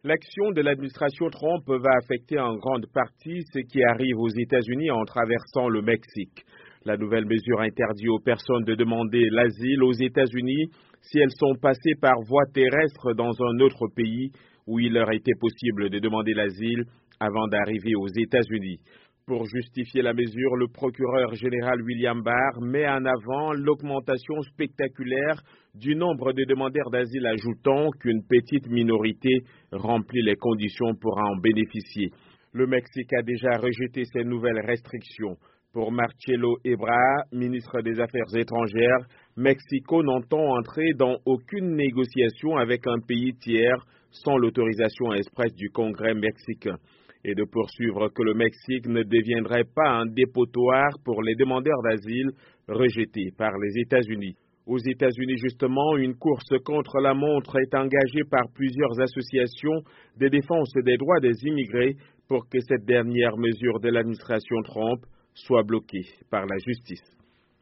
L'action de l'administration Trump va affecter en grande partie ce qui arrive aux États-Unis en traversant le Mexique. La nouvelle mesure interdit aux personnes de demander l'asile aux États-Unis si elles sont passées par voie terrestre dans un autre pays où il leur était possible de demander l'asile avant d'arriver aux États-Unis. Pour justifier la mesure, le procureur général William Barr met en avant l'augmentation spectaculaire du nombre de demandeurs d'asile, ajoutant qu'une petite minorité remplit les conditions pour en bénéficier. Le Mexique a déjà rejeté ces nouvelles restrictions. Pour Marcelo Ebrard, ministre des Affaires étrangères, Mexico n'entend entrer dans aucune négociation avec un pays tiers sans l'autorisation expresse du Congrès mexicain, et de poursuivre que le Mexique ne deviendrait pas un dépotoir pour les demandeurs d'asile rejetés par les États-Unis. Aux États-Unis, justement, une course contre la montre est engagée par plusieurs associations de défense des droits des immigrés pour que cette dernière mesure de l'administration Trump soit bloquée par la justice.